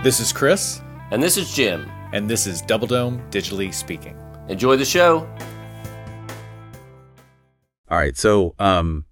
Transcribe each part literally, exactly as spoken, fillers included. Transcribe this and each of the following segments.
This is Chris. And this is Jim. And this is Double Dome Digitally Speaking. Enjoy the show. All right, so um,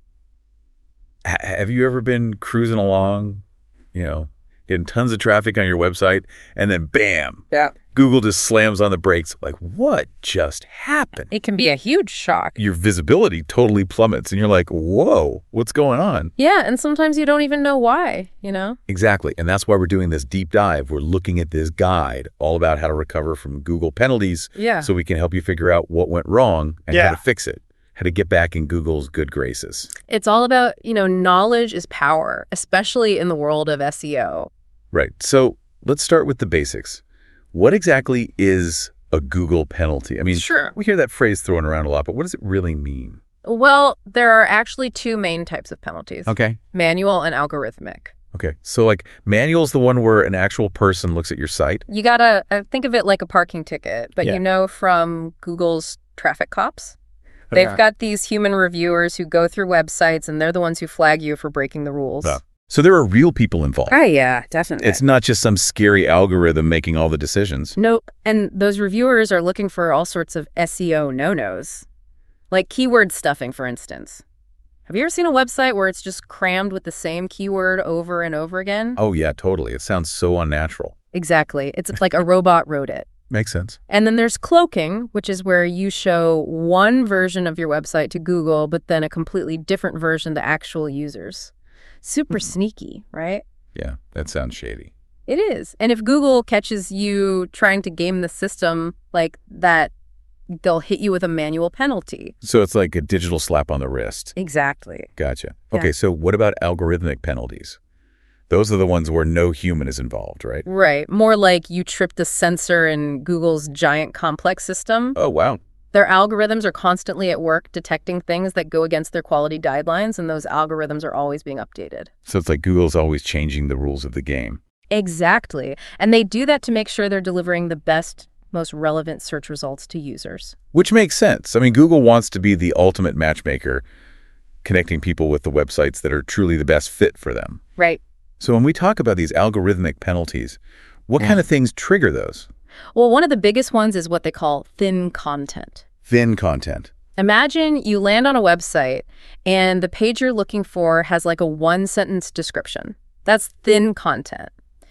ha- have you ever been cruising along, you know, getting tons of traffic on your website, and then bam, yeah, Google just slams on the brakes. Like, what just happened? It can be a huge shock. Your visibility totally plummets, and you're like, whoa, what's going on? Yeah, and sometimes you don't even know why, you know? Exactly, and that's why we're doing this deep dive. We're looking at this guide all about how to recover from Google penalties, yeah, so we can help you figure out what went wrong and yeah. how to fix it. How to get back in Google's good graces. It's all about, you know, knowledge is power, especially in the world of S E O. Right. So let's start with the basics. What exactly is a Google penalty? I mean, sure, we hear that phrase thrown around a lot, but what does it really mean? Well, there are actually two main types of penalties. Okay. Manual and algorithmic. Okay. So like manual is the one where an actual person looks at your site. You gotta uh, think of it like a parking ticket, but Yeah. you know from Google's traffic cops? They've Okay. got these human reviewers who go through websites, and they're the ones who flag you for breaking the rules. Yeah. So there are real people involved. Oh, yeah, definitely. It's not just some scary algorithm making all the decisions. Nope. And those reviewers are looking for all sorts of S E O no-nos, like keyword stuffing, for instance. Have you ever seen a website where it's just crammed with the same keyword over and over again? Oh, yeah, totally. It sounds so unnatural. Exactly. It's like a robot wrote it. Makes sense. And then there's cloaking, which is where you show one version of your website to Google, but then a completely different version to actual users. Super sneaky, right? Yeah, that sounds shady. It is. And if Google catches you trying to game the system like that, they'll hit you with a manual penalty. So it's like a digital slap on the wrist. Exactly. Gotcha. Yeah. Okay, so what about algorithmic penalties? Those are the ones where no human is involved, right? Right. More like you tripped a sensor in Google's giant complex system. Oh, wow. Their algorithms are constantly at work detecting things that go against their quality guidelines, and those algorithms are always being updated. So it's like Google's always changing the rules of the game. Exactly. And they do that to make sure they're delivering the best, most relevant search results to users. Which makes sense. I mean, Google wants to be the ultimate matchmaker, connecting people with the websites that are truly the best fit for them. Right. So when we talk about these algorithmic penalties, what Yeah. kind of things trigger those? Well, one of the biggest ones is what they call thin content. Thin content. Imagine you land on a website and the page you're looking for has like a one-sentence description. That's thin content.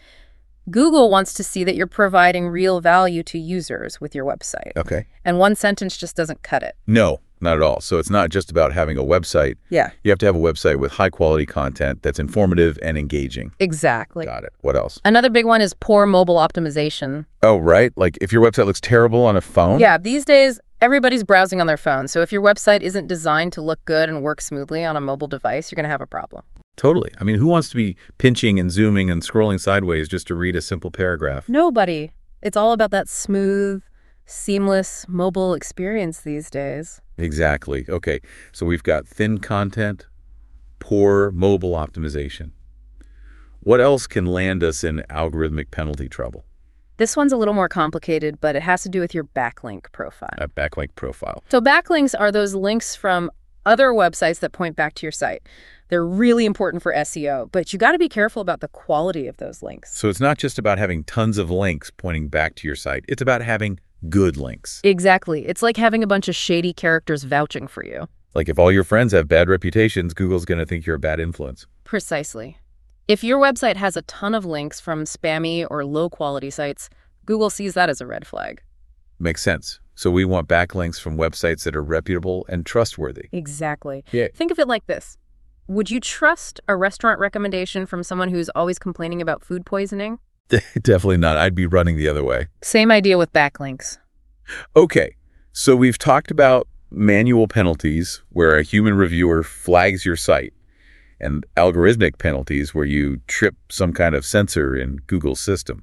Google wants to see that you're providing real value to users with your website. Okay. And one sentence just doesn't cut it. No, not at all. So it's not just about having a website. Yeah. You have to have a website with high-quality content that's informative and engaging. Exactly. Got it. What else? Another big one is poor mobile optimization. Oh, right. Like if your website looks terrible on a phone? Yeah, these days, everybody's browsing on their phone. So if your website isn't designed to look good and work smoothly on a mobile device, you're going to have a problem. Totally. I mean, who wants to be pinching and zooming and scrolling sideways just to read a simple paragraph? Nobody. It's all about that smooth, seamless mobile experience these days. Exactly. Okay. So we've got thin content, poor mobile optimization. What else can land us in algorithmic penalty trouble? This one's a little more complicated, but it has to do with your backlink profile. A backlink profile. So backlinks are those links from other websites that point back to your site. They're really important for S E O, but you got to be careful about the quality of those links. So it's not just about having tons of links pointing back to your site. It's about having good links. Exactly. It's like having a bunch of shady characters vouching for you. Like if all your friends have bad reputations, Google's going to think you're a bad influence. Precisely. If your website has a ton of links from spammy or low-quality sites, Google sees that as a red flag. Makes sense. So we want backlinks from websites that are reputable and trustworthy. Exactly. Yeah. Think of it like this. Would you trust a restaurant recommendation from someone who's always complaining about food poisoning? Definitely not. I'd be running the other way. Same idea with backlinks. Okay, so we've talked about manual penalties where a human reviewer flags your site and algorithmic penalties where you trip some kind of sensor in Google's system.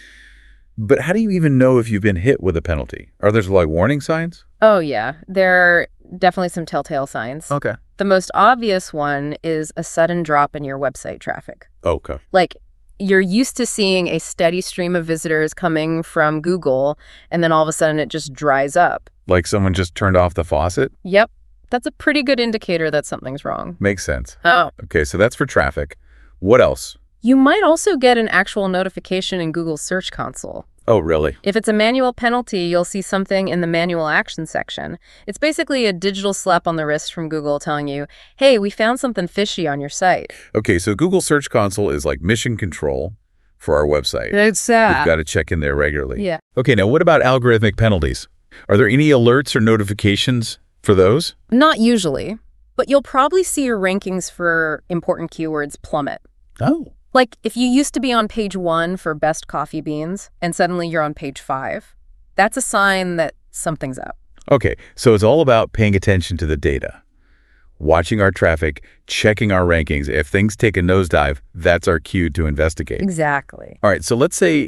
But how do you even know if you've been hit with a penalty? Are there like warning signs? Oh, yeah. There are definitely some telltale signs. Okay. The most obvious one is a sudden drop in your website traffic. Okay. Like, you're used to seeing a steady stream of visitors coming from Google, and then all of a sudden it just dries up. Like someone just turned off the faucet? Yep. That's a pretty good indicator that something's wrong. Makes sense. Oh. Okay, so that's for traffic. What else? You might also get an actual notification in Google's Search Console. Oh, really? If it's a manual penalty, you'll see something in the manual action section. It's basically a digital slap on the wrist from Google telling you, hey, we found something fishy on your site. Okay, so Google Search Console is like mission control for our website. It's uh, We've got to check in there regularly. Yeah. Okay, now what about algorithmic penalties? Are there any alerts or notifications for those? Not usually, but you'll probably see your rankings for important keywords plummet. Oh. Like if you used to be on page one for best coffee beans and suddenly you're on page five, that's a sign that something's up. Okay, so it's all about paying attention to the data, watching our traffic, checking our rankings. If things take a nosedive, that's our cue to investigate. Exactly. All right, so let's say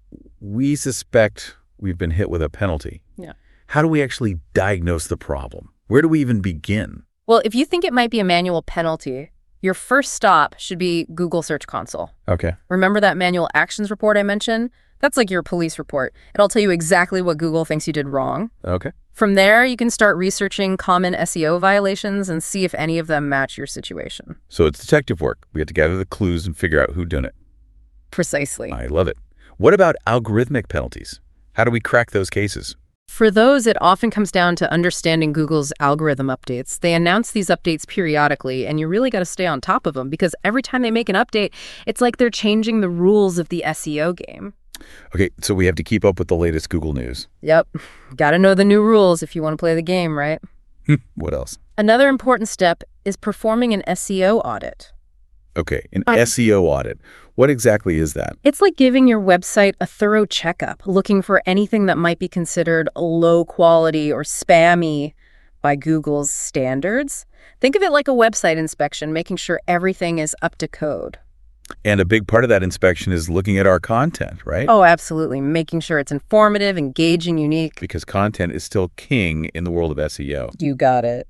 we suspect we've been hit with a penalty. Yeah. How do we actually diagnose the problem? Where do we even begin? Well, if you think it might be a manual penalty, your first stop should be Google Search Console. Okay. Remember that manual actions report I mentioned? That's like your police report. It'll tell you exactly what Google thinks you did wrong. Okay. From there, you can start researching common S E O violations and see if any of them match your situation. So it's detective work. We have to gather the clues and figure out who done it. Precisely. I love it. What about algorithmic penalties? How do we crack those cases? For those, it often comes down to understanding Google's algorithm updates. They announce these updates periodically, and you really got to stay on top of them because every time they make an update, it's like they're changing the rules of the S E O game. Okay, so we have to keep up with the latest Google news. Yep. Got to know the new rules if you want to play the game, right? What else? Another important step is performing an S E O audit. Okay, an I- S E O audit. What exactly is that? It's like giving your website a thorough checkup, looking for anything that might be considered low quality or spammy by Google's standards. Think of it like a website inspection, making sure everything is up to code. And a big part of that inspection is looking at our content, right? Oh, absolutely. Making sure it's informative, engaging, unique. Because content is still king in the world of S E O. You got it.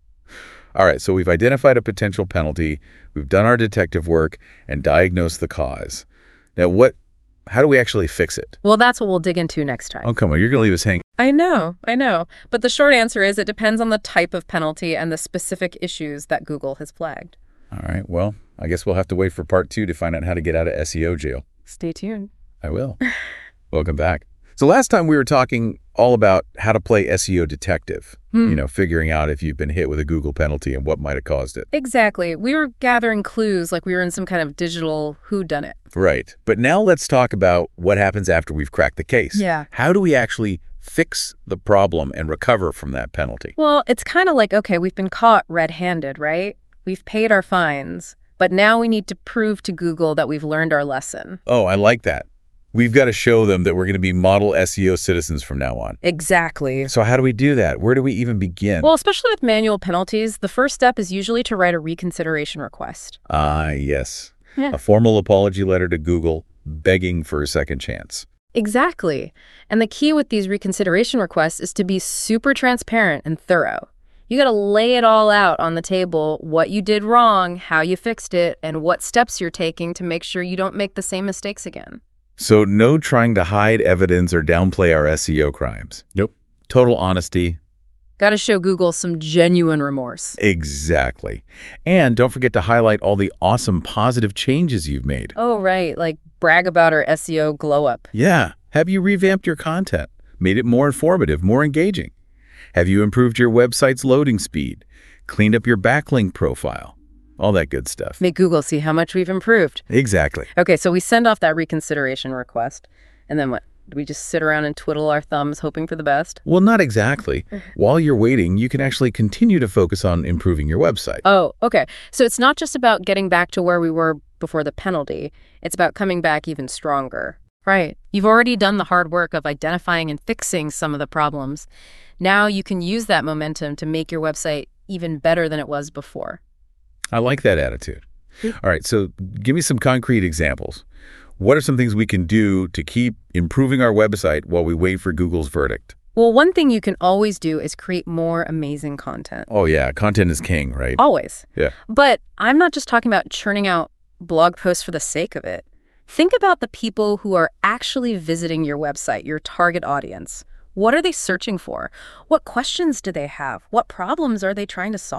All right, so we've identified a potential penalty, we've done our detective work, and diagnosed the cause. Now, what? How do we actually fix it? Well, that's what we'll dig into next time. Oh, come on, you're going to leave us hanging. I know, I know. But the short answer is it depends on the type of penalty and the specific issues that Google has flagged. All right, well, I guess we'll have to wait for part two to find out how to get out of S E O jail. Stay tuned. I will. Welcome back. So last time we were talking all about how to play S E O detective, Hmm. you know, figuring out if you've been hit with a Google penalty and what might have caused it. Exactly. We were gathering clues like we were in some kind of digital whodunit. Right. But now let's talk about what happens after we've cracked the case. Yeah. How do we actually fix the problem and recover from that penalty? Well, it's kind of like, okay, we've been caught red-handed, right? We've paid our fines, but now we need to prove to Google that we've learned our lesson. Oh, I like that. We've got to show them that we're going to be model S E O citizens from now on. Exactly. So how do we do that? Where do we even begin? Well, especially with manual penalties, the first step is usually to write a reconsideration request. Ah, yes. Yeah. A formal apology letter to Google begging for a second chance. Exactly. And the key with these reconsideration requests is to be super transparent and thorough. You got to lay it all out on the table, what you did wrong, how you fixed it, and what steps you're taking to make sure you don't make the same mistakes again. So no trying to hide evidence or downplay our S E O crimes. Nope. Total honesty. Got to show Google some genuine remorse. Exactly. And don't forget to highlight all the awesome positive changes you've made. Oh, right. Like brag about our S E O glow up. Yeah. Have you revamped your content? Made it more informative, more engaging? Have you improved your website's loading speed? Cleaned up your backlink profile? All that good stuff. Make Google see how much we've improved. Exactly. Okay, so we send off that reconsideration request. And then what? Do we just sit around and twiddle our thumbs hoping for the best? Well, not exactly. While you're waiting, you can actually continue to focus on improving your website. Oh, okay. So it's not just about getting back to where we were before the penalty. It's about coming back even stronger. Right. You've already done the hard work of identifying and fixing some of the problems. Now you can use that momentum to make your website even better than it was before. I like that attitude. All right, so give me some concrete examples. What are some things we can do to keep improving our website while we wait for Google's verdict? Well, one thing you can always do is create more amazing content. Oh, yeah, content is king, right? Always. Yeah. But I'm not just talking about churning out blog posts for the sake of it. Think about the people who are actually visiting your website, your target audience. What are they searching for? What questions do they have? What problems are they trying to solve?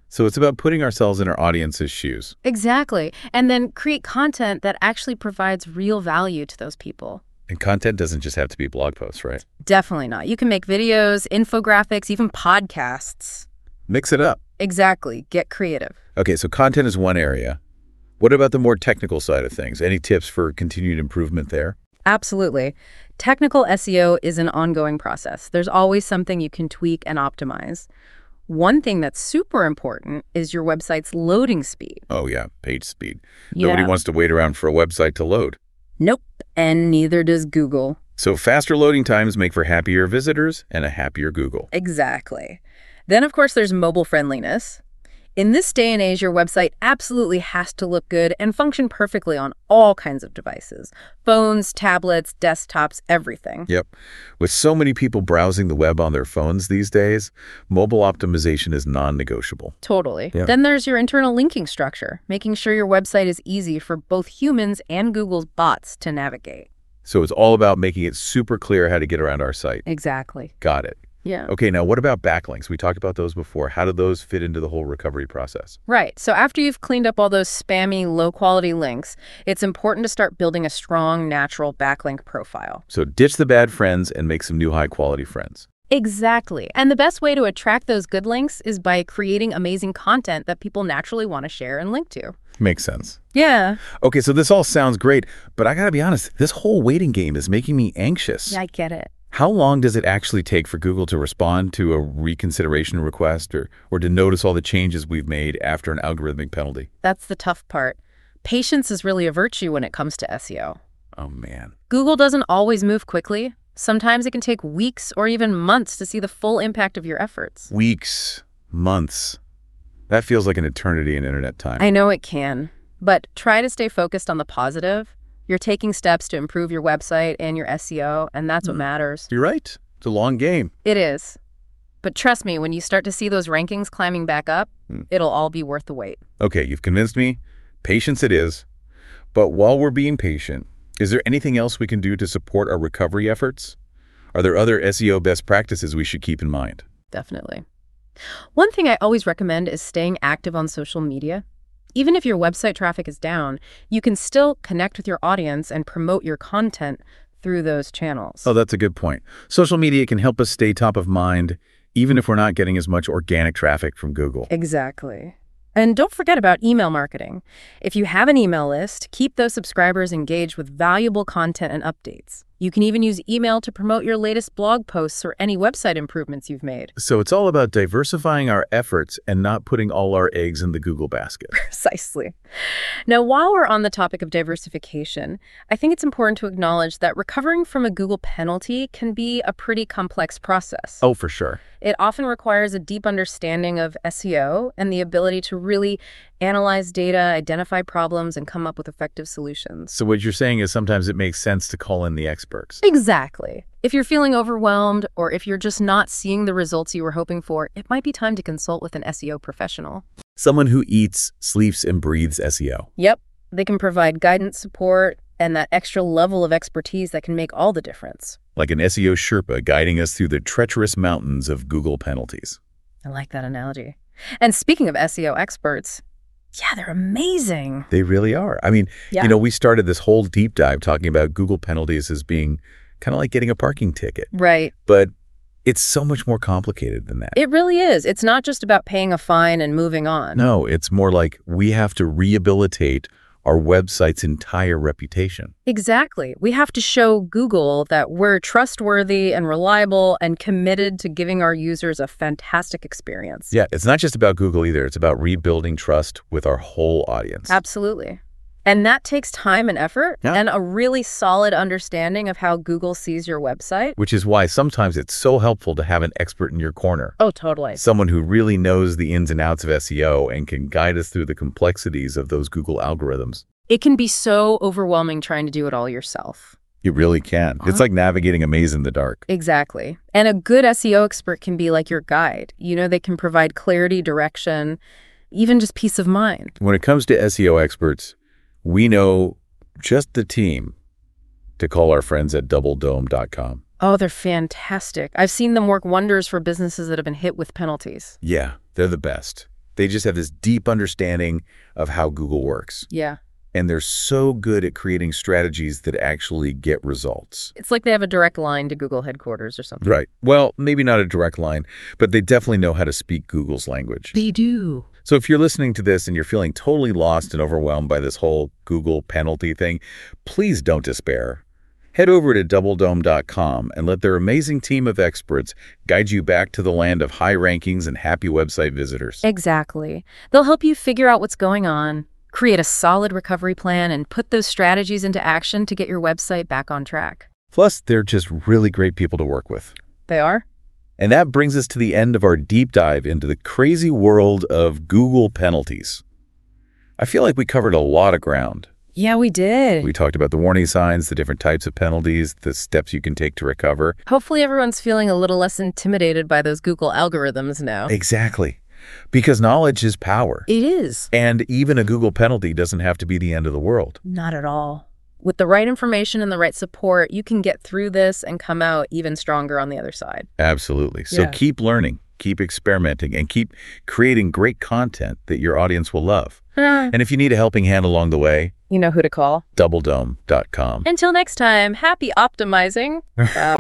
So it's about putting ourselves in our audience's shoes. Exactly. And then create content that actually provides real value to those people. And content doesn't just have to be blog posts, right? Definitely not. You can make videos, infographics, even podcasts. Mix it up. Exactly. Get creative. Okay, so content is one area. What about the more technical side of things? Any tips for continued improvement there? Absolutely. Technical S E O is an ongoing process. There's always something you can tweak and optimize. One thing that's super important is your website's loading speed. Oh, yeah, page speed. Yeah. Nobody wants to wait around for a website to load. Nope. And neither does Google. So faster loading times make for happier visitors and a happier Google. Exactly. Then, of course, there's mobile friendliness. In this day and age, your website absolutely has to look good and function perfectly on all kinds of devices. Phones, tablets, desktops, everything. Yep. With so many people browsing the web on their phones these days, mobile optimization is non-negotiable. Totally. Yeah. Then there's your internal linking structure, making sure your website is easy for both humans and Google's bots to navigate. So it's all about making it super clear how to get around our site. Exactly. Got it. Yeah. Okay, now what about backlinks? We talked about those before. How do those fit into the whole recovery process? Right. So after you've cleaned up all those spammy, low-quality links, it's important to start building a strong, natural backlink profile. So ditch the bad friends and make some new high-quality friends. Exactly. And the best way to attract those good links is by creating amazing content that people naturally want to share and link to. Makes sense. Yeah. Okay, so this all sounds great, but I gotta be honest, this whole waiting game is making me anxious. Yeah, I get it. How long does it actually take for Google to respond to a reconsideration request or, or to notice all the changes we've made after an algorithmic penalty? That's the tough part. Patience is really a virtue when it comes to S E O. Oh, man. Google doesn't always move quickly. Sometimes it can take weeks or even months to see the full impact of your efforts. Weeks, months. That feels like an eternity in internet time. I know it can, but try to stay focused on the positive. You're taking steps to improve your website and your S E O, and that's what Mm. matters. You're right. It's a long game. It is. But trust me, when you start to see those rankings climbing back up, Mm. it'll all be worth the wait. Okay, you've convinced me. Patience it is. But while we're being patient, is there anything else we can do to support our recovery efforts? Are there other S E O best practices we should keep in mind? Definitely. One thing I always recommend is staying active on social media. Even if your website traffic is down, you can still connect with your audience and promote your content through those channels. Oh, that's a good point. Social media can help us stay top of mind, even if we're not getting as much organic traffic from Google. Exactly. And don't forget about email marketing. If you have an email list, keep those subscribers engaged with valuable content and updates. You can even use email to promote your latest blog posts or any website improvements you've made. So it's all about diversifying our efforts and not putting all our eggs in the Google basket. Precisely. Now, while we're on the topic of diversification, I think it's important to acknowledge that recovering from a Google penalty can be a pretty complex process. Oh, for sure. It often requires a deep understanding of S E O and the ability to really analyze data, identify problems, and come up with effective solutions. So what you're saying is sometimes it makes sense to call in the experts. Exactly. If you're feeling overwhelmed or if you're just not seeing the results you were hoping for, it might be time to consult with an S E O professional. Someone who eats, sleeps, and breathes S E O. Yep. They can provide guidance, support, and that extra level of expertise that can make all the difference. Like an S E O Sherpa guiding us through the treacherous mountains of Google penalties. I like that analogy. And speaking of S E O experts, yeah, they're amazing. They really are. I mean, Yeah. you know, we started this whole deep dive talking about Google penalties as being kind of like getting a parking ticket. Right. But it's so much more complicated than that. It really is. It's not just about paying a fine and moving on. No, it's more like we have to rehabilitate our website's entire reputation. Exactly. We have to show Google that we're trustworthy and reliable and committed to giving our users a fantastic experience. Yeah, it's not just about Google either. It's about rebuilding trust with our whole audience. Absolutely. And that takes time and effort Yeah. and a really solid understanding of how Google sees your website. Which is why sometimes it's so helpful to have an expert in your corner. Oh, totally. Someone who really knows the ins and outs of S E O and can guide us through the complexities of those Google algorithms. It can be so overwhelming trying to do it all yourself. You really can. It's like navigating a maze in the dark. Exactly. And a good S E O expert can be like your guide. You know, they can provide clarity, direction, even just peace of mind. When it comes to S E O experts, we know just the team to call our friends at double dome dot com. Oh, they're fantastic. I've seen them work wonders for businesses that have been hit with penalties. Yeah, they're the best. They just have this deep understanding of how Google works. Yeah. And they're so good at creating strategies that actually get results. It's like they have a direct line to Google headquarters or something. Right. Well, maybe not a direct line, but they definitely know how to speak Google's language. They do. So if you're listening to this and you're feeling totally lost and overwhelmed by this whole Google penalty thing, please don't despair. Head over to double dome dot com and let their amazing team of experts guide you back to the land of high rankings and happy website visitors. Exactly. They'll help you figure out what's going on, create a solid recovery plan, and put those strategies into action to get your website back on track. Plus, they're just really great people to work with. They are? And that brings us to the end of our deep dive into the crazy world of Google penalties. I feel like we covered a lot of ground. Yeah, we did. We talked about the warning signs, the different types of penalties, the steps you can take to recover. Hopefully everyone's feeling a little less intimidated by those Google algorithms now. Exactly. Because knowledge is power. It is. And even a Google penalty doesn't have to be the end of the world. Not at all. With the right information and the right support, you can get through this and come out even stronger on the other side. Absolutely. So Yeah. keep learning, keep experimenting, and keep creating great content that your audience will love. And if you need a helping hand along the way, You know who to call. double dome dot com. Until next time, happy optimizing. Uh,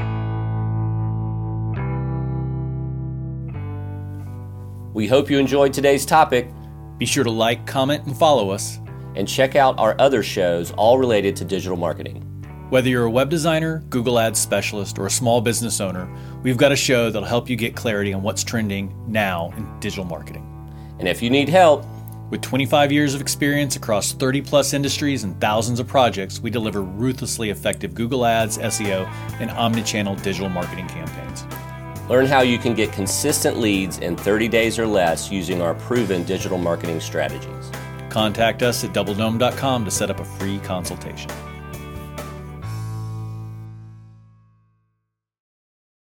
We hope you enjoyed today's topic, Be sure to like, comment, and follow us. and check out our other shows all related to digital marketing. Whether you're a web designer, Google Ads specialist, or a small business owner, we've got a show that'll help you get clarity on what's trending now in digital marketing. And if you need help, With twenty-five years of experience across thirty plus industries and thousands of projects, we deliver ruthlessly effective Google Ads, S E O, and omnichannel digital marketing campaigns. learn how you can get consistent leads in thirty days or less using our proven digital marketing strategies. Contact us at double dome dot com to set up a free consultation.